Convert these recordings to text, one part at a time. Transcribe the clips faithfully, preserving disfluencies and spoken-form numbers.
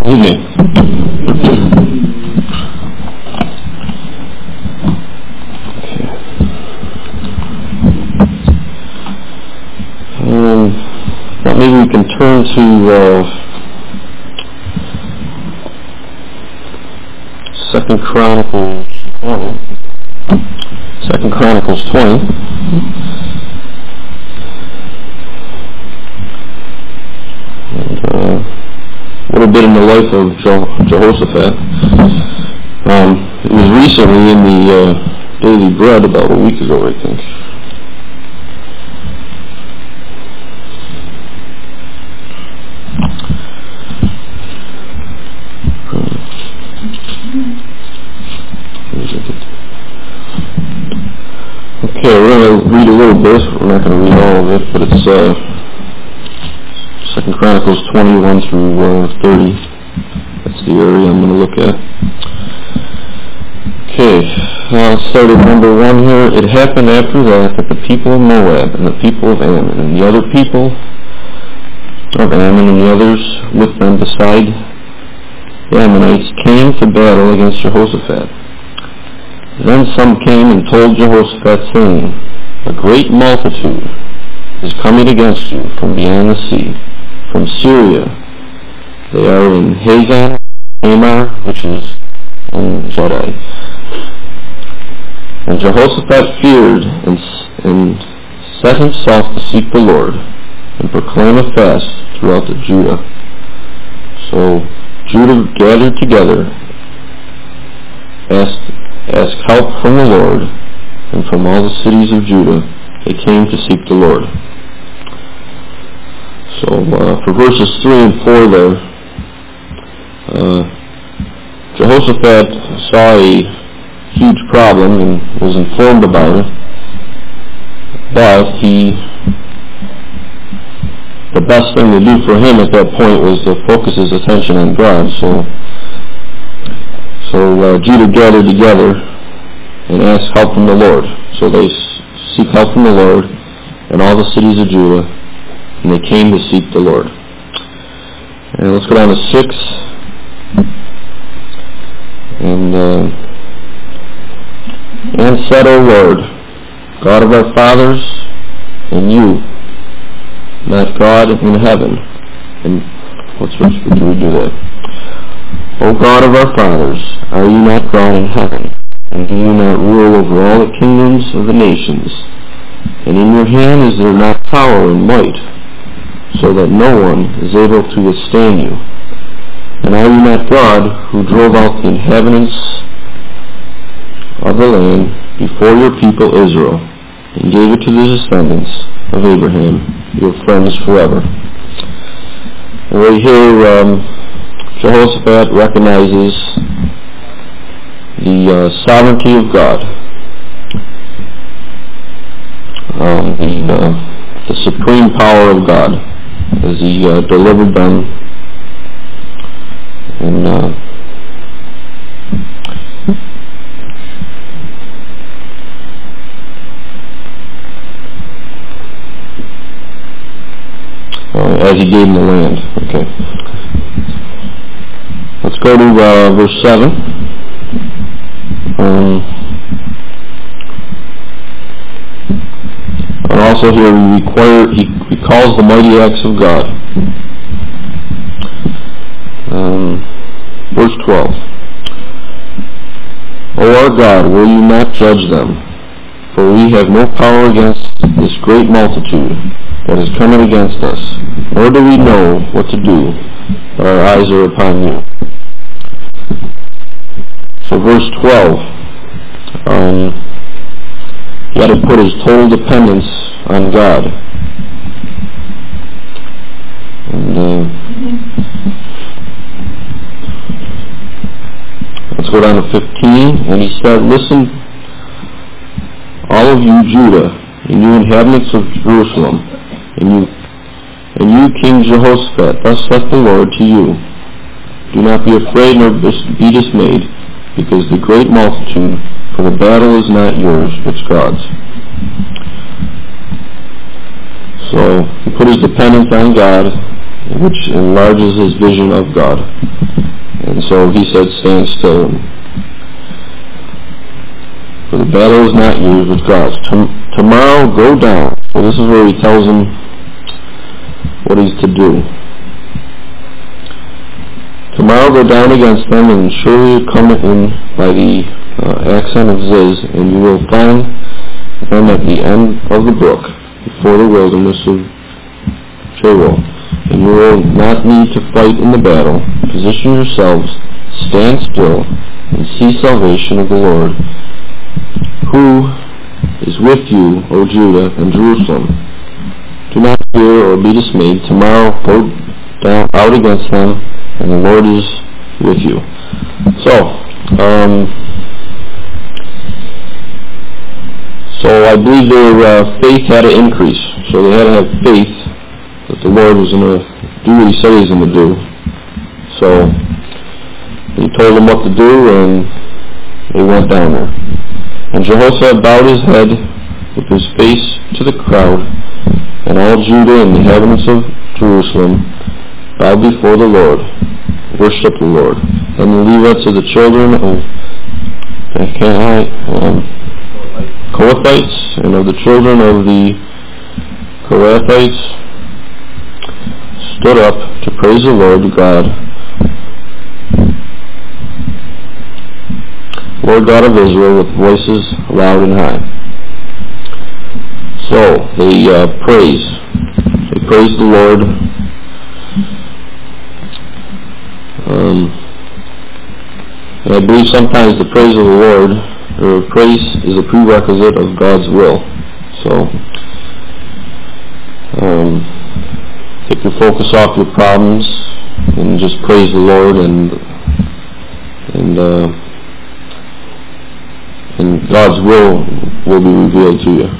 Evening. Um, well, maybe we can turn to uh, Second Chronicles twenty. Second Chronicles twenty. And uh, a little bit in the life of Je- Jehoshaphat. Um, it was recently in the uh, Daily Bread about a week ago, I think. Okay, we're going to read a little bit. We're not going to read all of it, but it's uh, Second Chronicles twenty-one through uh, thirty. That's the area I'm going to look at. Okay, I'll start at number one here. It happened after that that the people of Moab and the people of Ammon and the other people of Ammon and the others with them beside the Ammonites came to battle against Jehoshaphat. Then some came and told Jehoshaphat, saying, a great multitude is coming against you from beyond the sea, from Syria. They are in Hazan, Tamar, which is in Zedai. And Jehoshaphat feared and, and set himself to seek the Lord and proclaim a fast throughout the Judah. So Judah gathered together, asked, asked help from the Lord, and from all the cities of Judah they came to seek the Lord. So uh, for verses three and four there, uh, Jehoshaphat saw a huge problem and was informed about it, but he, the best thing to do for him at that point was to focus his attention on God. So, so uh, Judah gathered together and asked help from the Lord. So they seek help from the Lord in all the cities of Judah, and they came to seek the Lord. And let's go down to six. And uh, and said, O Lord, God of our fathers, and you, not God in heaven. And what's what do we do that? O God of our fathers, are you not God in heaven? And do you not rule over all the kingdoms of the nations? And in your hand is there not power and might, so that no one is able to withstand you? And are you not God who drove out the inhabitants of the land before your people Israel, and gave it to the descendants of Abraham, your friends forever? And right here, um, Jehoshaphat recognizes the uh, sovereignty of God, um, the, uh, the supreme power of God, as he uh, delivered them and uh, uh, as he gave them the land. Okay. Let's go to uh, verse seven. Um, and also here we require, he, he calls the mighty acts of God. Um, verse twelve. O our God, will you not judge them? For we have no power against this great multitude that is coming against us, nor do we know what to do, but our eyes are upon you. So verse twelve, um, he had to put his total dependence on God. And uh, let's go down to fifteen. And he said, listen, all of you Judah, and you inhabitants of Jerusalem, and you, and you King Jehoshaphat, thus saith the Lord to you, do not be afraid nor be dismayed, because the great multitude, for the battle is not yours, but God's. So he put his dependence on God, which enlarges his vision of God. And so he said, stand still. For the battle is not yours, but God's. Tom- tomorrow go down. So this is where he tells him what he's to do. Tomorrow go down against them, and surely you come in by the uh, accent of Ziz, and you will find them at the end of the brook, before the wilderness of Jeruel. And you will not need to fight in the battle. Position yourselves, stand still, and see salvation of the Lord, who is with you, O Judah and Jerusalem. Do not fear or be dismayed. Tomorrow go down out against them, and the Lord is with you. So, um, so I believe their uh, faith had to increase. So they had to have faith that the Lord was going to do what he said he was going to do. So he told them what to do, and they went down there. And Jehoshaphat bowed his head with his face to the crowd, and all Judah and the inhabitants of Jerusalem bowed before the Lord, worshiped the Lord. And the Levites of the children of the um, Kohathites and of the children of the Kohathites stood up to praise the Lord God, Lord God of Israel, with voices loud and high. So they uh, praise. They praise the Lord. Um, and I believe sometimes the praise of the Lord, or praise, is a prerequisite of God's will. So, um, take your focus off your problems and just praise the Lord, and and uh, and God's will will be revealed to you.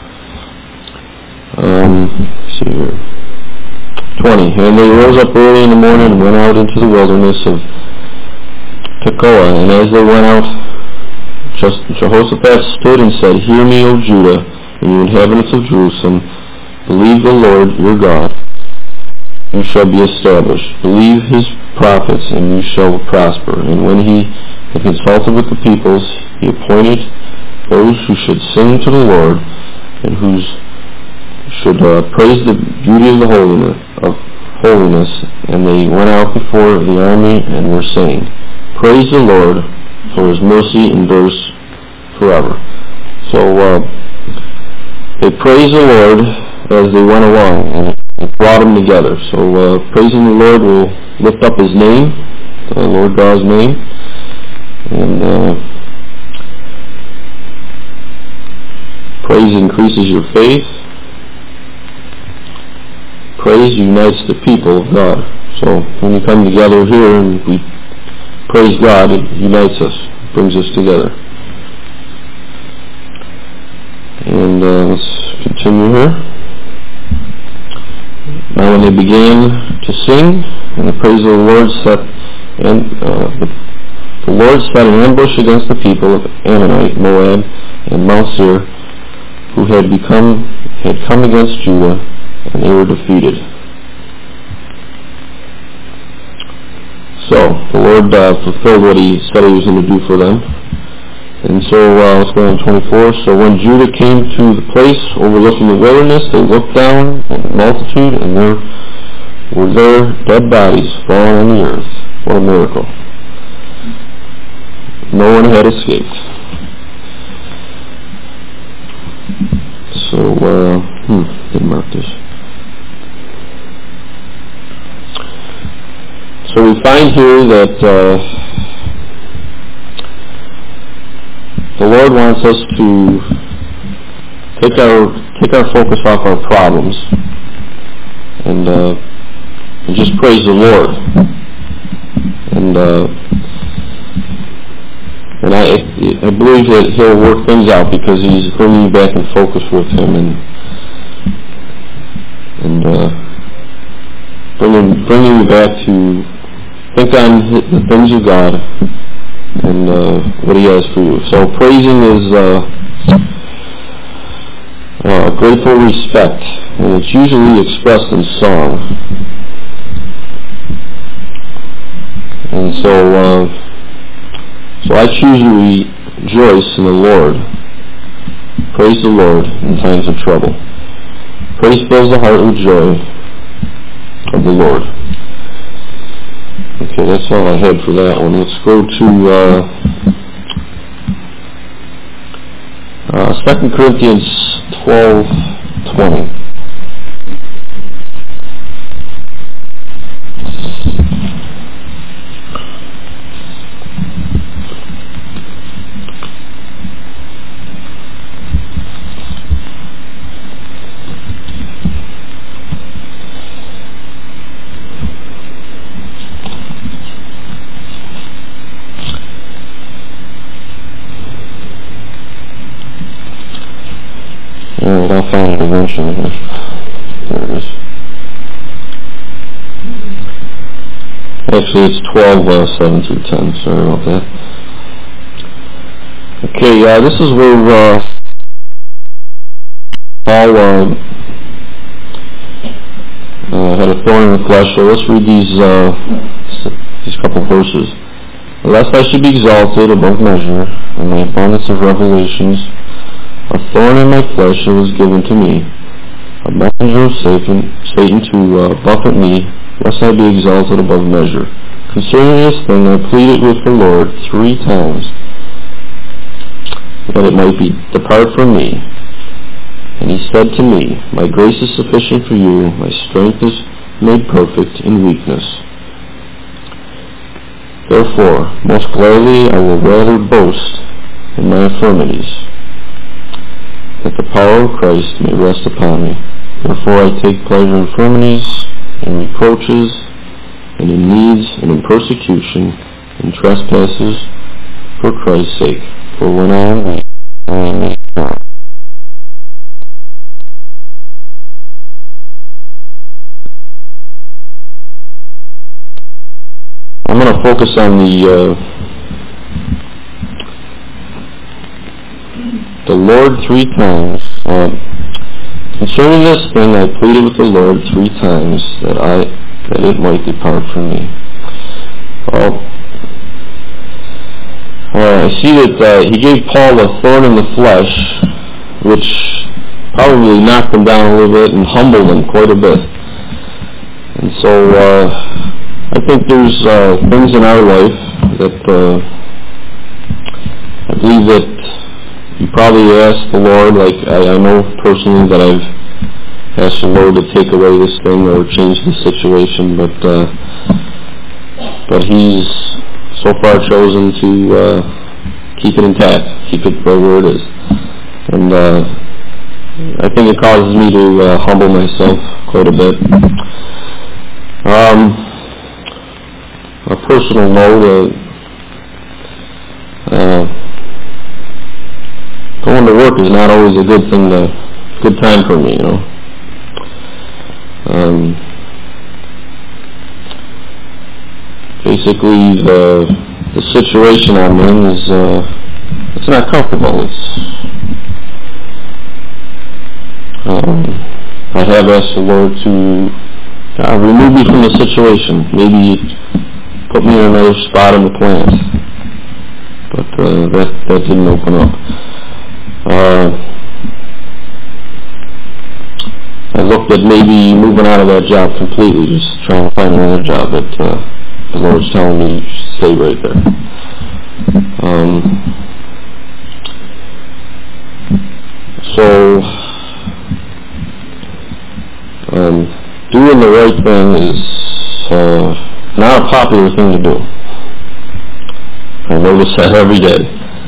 Um, let's see here. twenty. And they rose up early in the morning and went out into the wilderness of Tekoa. And as they went out, just Jehoshaphat stood and said, Hear me, O Judah, and you inhabitants of Jerusalem. Believe the Lord your God, you shall be established. Believe his prophets, and you shall prosper. And when he had consulted with the peoples, he appointed those who should sing to the Lord, and whose should uh, praise the beauty of the holiness, of holiness, and they went out before the army and were saying, Praise the Lord, for his mercy endures forever. So uh, they praised the Lord as they went along, and it brought them together. So uh, praising the Lord will lift up his name, the Lord God's name, and uh, praise increases your faith. Praise unites the people of God. So when we come together here and we praise God, it unites us, brings us together. And uh, let's continue here. Now when they began to sing, and the praise of the Lord set, and uh, the, the Lord set an ambush against the people of Ammonite, Moab, and Mount Seir, who had become had come against Judah, and they were defeated. So the Lord uh, fulfilled what he said he was going to do for them. And so uh, let's go on twenty-four. So when Judah came to the place overlooking the wilderness, they looked down on the multitude, and there were there dead bodies fallen on the earth. What a miracle. No one had escaped. So, uh, hmm, didn't mark this. So we find here that uh, the Lord wants us to take our take our focus off our problems and, uh, and just praise the Lord. And uh, and I I believe that He'll work things out because He's bringing you back in focus with Him and and uh, bringing bringing you back to think on the things of God and uh, what He has for you. So praising is uh, uh, grateful respect, and it's usually expressed in song. And so, uh, so I choose to rejoice in the Lord. Praise the Lord in times of trouble. Praise fills the heart with joy of the Lord. Okay, that's all I had for that one. Let's go to uh, uh, Second Corinthians twelve twenty. Actually, it's twelve, uh, seven through ten. Sorry about that. Okay, uh, this is where uh, Paul uh, uh, had a thorn in the flesh. So let's read these uh, these couple verses. Lest I should be exalted above measure in the abundance of revelations, a thorn in my flesh was given to me, a messenger of Satan, Satan to uh, buffet me, lest I be exalted above measure. Concerning this thing I pleaded with the Lord three times, that it might be depart from me. And he said to me, my grace is sufficient for you, my strength is made perfect in weakness. Therefore, most gladly I will rather boast in my infirmities, that the power of Christ may rest upon me. Therefore I take pleasure in infirmities, in reproaches, and in needs, and in persecution, and trespasses, for Christ's sake. For when I am weak, I am made strong. I'm going to focus on the uh, the Lord three times. Uh, concerning this thing, I pleaded with the Lord three times that I that it might depart from me. Well, uh, I see that uh, he gave Paul a thorn in the flesh, which probably knocked him down a little bit and humbled him quite a bit. And so uh, I think there's uh, things in our life that uh, I believe that you probably ask the Lord, like I, I know personally that I've asked the Lord to take away this thing or change the situation, but uh, but He's so far chosen to uh, keep it intact, keep it right where it is. And uh, I think it causes me to uh, humble myself quite a bit. Um, a personal note, uh, uh, going to work is not always a good thing, to, good time for me, you know. Um, basically, the the situation I'm in is uh, it's not comfortable. It's um, I have asked the Lord to uh, remove me from the situation. Maybe put me in another spot in the plant, but uh, that that didn't open up. Uh, I looked at maybe moving out of that job completely, just trying to find another job, but uh, the Lord's telling me to stay right there. Um, so, um, doing the right thing is uh, not a popular thing to do. I notice that every day.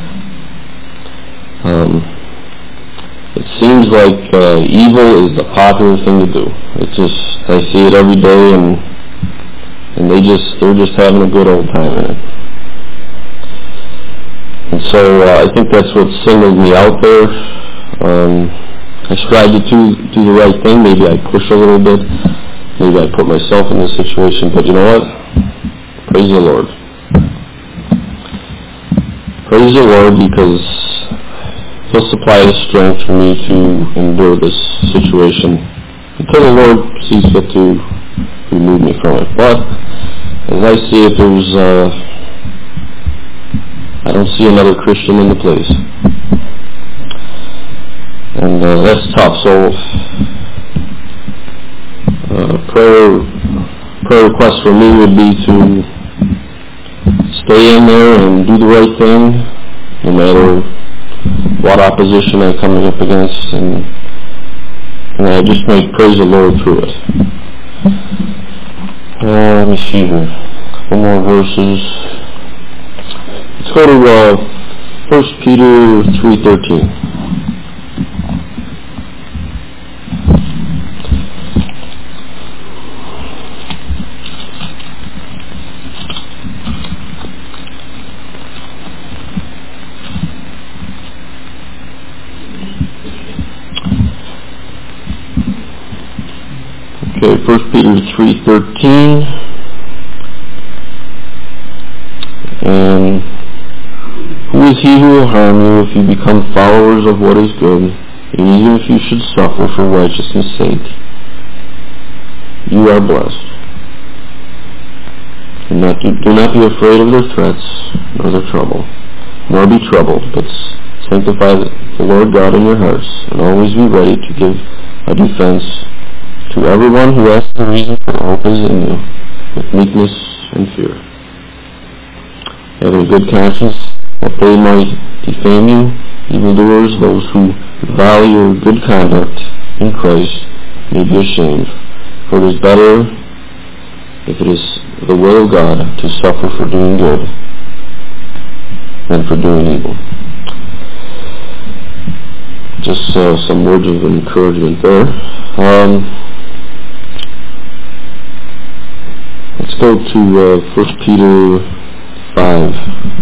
Um, It seems like uh, evil is the popular thing to do. It's just, I see it every day, and and they just, they're just having a good old time in it. And so uh, I think that's what singled me out there. Um, I strive to do, do the right thing. Maybe I push a little bit. Maybe I put myself in this situation. But you know what? Praise the Lord. Praise the Lord, because He'll supply the strength for me to endure this situation until the Lord sees fit to remove me from it. But as I see it, there's, uh, I don't see another Christian in the place. And uh, that's tough. So, uh, prayer, prayer request for me would be to stay in there and do the right thing, no matter what opposition I'm coming up against, and, and I just might praise the Lord through it. Uh, let me see here. A couple more verses. Let's go to uh, First Peter three thirteen. Okay, First Peter three thirteen, and who is he who will harm you if you become followers of what is good, and even if you should suffer for righteousness' sake? You are blessed. Do not, do not be afraid of their threats, nor their trouble, nor be troubled, but sanctify the Lord God in your hearts, and always be ready to give a defense to everyone who asks the reason for hope is in you, with meekness and fear, having good conscience, that they might defame you, evildoers, those who value your good conduct in Christ may be ashamed. For it is better, if it is the will of God, to suffer for doing good than for doing evil. Just uh, some words of encouragement there. Um, let's go to uh, First Peter five.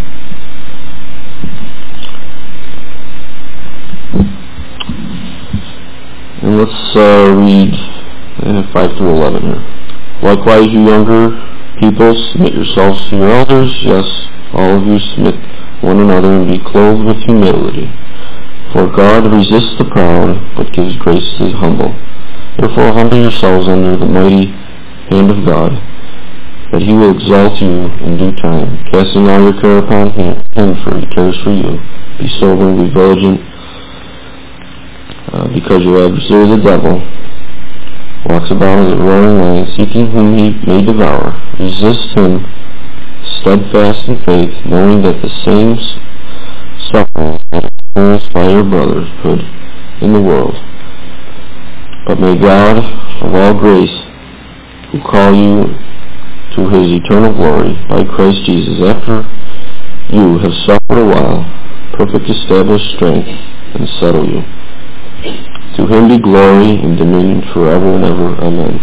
And let's uh, read uh, five through eleven here. Likewise, you younger people, submit yourselves to your elders. Yes, all of you submit one another and be clothed with humility. For God resists the proud, but gives grace to the humble. Therefore humble yourselves under the mighty hand of God, that he will exalt you in due time, casting all your care upon him, him for he cares for you. Be sober, be vigilant, uh, because your adversary the devil walks about as a roaring lion, seeking whom he may devour. Resist him, steadfast in faith, knowing that the same sufferings that experience by your brotherhood in the world. But may God of all grace, who call you to his eternal glory by Christ Jesus, after you have suffered a while, perfect, establish, strength, and settle you. To him be glory and dominion forever and ever. Amen.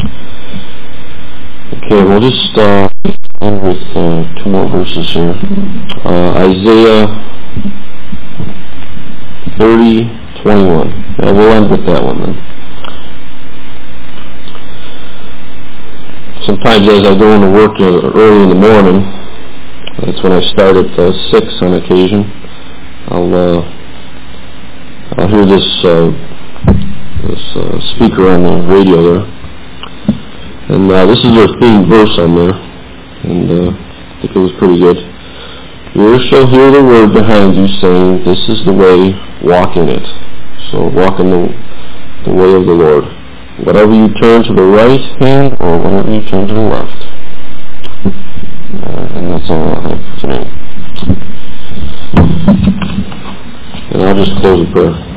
Okay, we'll just uh, end with uh, two more verses here. Uh, Isaiah thirty twenty-one. Yeah, we'll end with that one then. Sometimes as I go into work uh, early in the morning, that's when I start at uh, six on occasion, I'll uh, I'll hear this uh, this uh, speaker on the radio there, and uh, this is their theme verse on there, and uh, I think it was pretty good. You shall hear the word behind you saying, "This is the way, walk in it." So walk in the the way of the Lord. Whatever you turn to the right hand, or whatever you turn to the left. Uh, and that's all I have for tonight. And I'll just close with prayer.